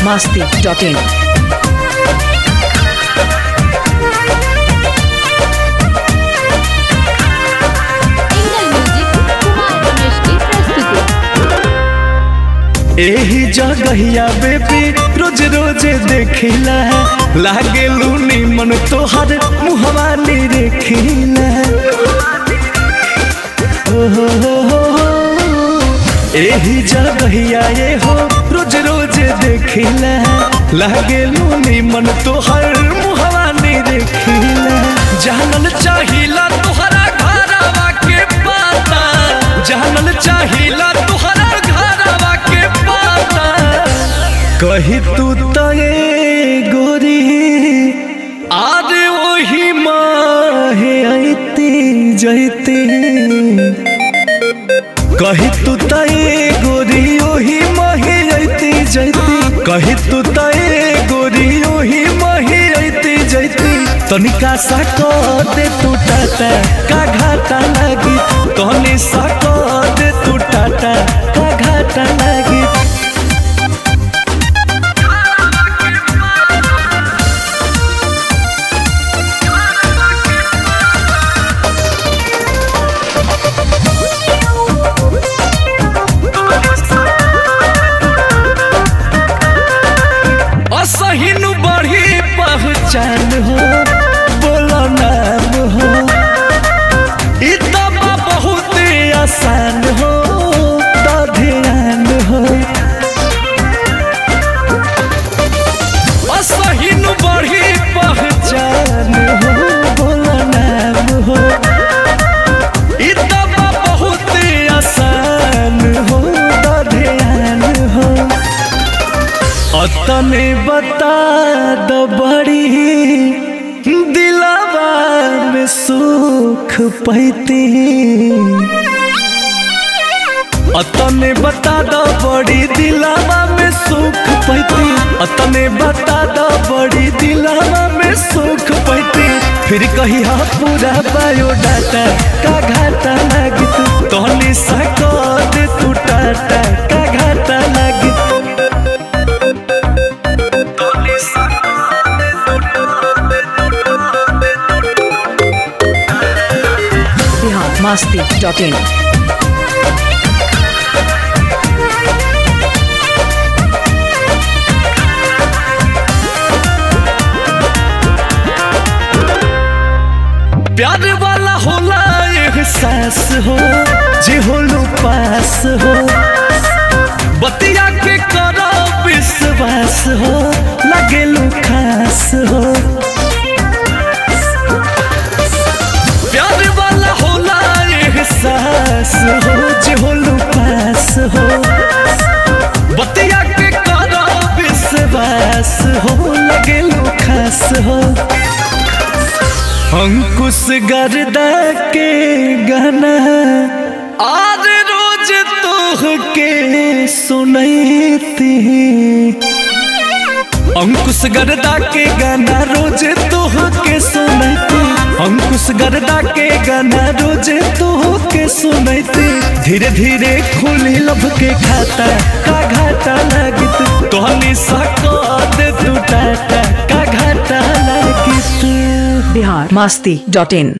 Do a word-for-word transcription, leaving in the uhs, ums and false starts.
masti dot in. एही जगहिया baby रोज रोज देखिला लागे लूनी मन तोहर मुहवा नी देखिला एही जगहिया ये हो रोज रोज देखिला लागे लूनी मन तोहर मुहवा नी देखिला जानल चाहिला तोहरा घरवा के पता जानल चाहिला तोहरा घरवा के पता कही तू तो ये गोरी आज वही माहे आईती जैती कही तू तो ये गोरी वही माहे आईती जैती कही तू तो ये गोरी वही माहे आईती जैती तनिका सा को दे तू टाटा का घाटा लगी तनी सा को दे तू टाटा का घाटा लगी असहिनु बढ़ी पहचान हो बोलो नाम हो इतना बहुत आसान हो तो ध्यान हो असहिनु बढ़ी पहचान हो बोलो नाम हो इतना बहुत आसान हो तो ध्यान हो अतने बता दो बड़ी दिलावा में सुख पैती अतने बता दो बड़ी दिलावा में सुख पैती अतने बता दो बड़ी दिलावा में सुख पैती फिर कही हा पूरा बायोडाटा का घाटा लगी तोहनी सा को दे तू टाटा का घाटा लगी masti dot in. प्यार वाला होला एहसास हो जे होलू पास हो बतिया के करो विश्वास हो लगेलू खास हो प्यार वाला होला एहसास हो जे होलू पास हो बतिया के करो विश्वास हो लगेलू खास हो अंकुश गर्दा के गाना आज रोज तोह के सुनैती अंकुश गर्दा के गाना रोज तोह के सुनैती अंकुश गर्दा के गाना रोज तोह के सुनैती धीरे धीरे खुली लब के खाता का घाटा लगित तोहनी सा को दे तू टाटा का घाटा लगित Bihar masti dot in.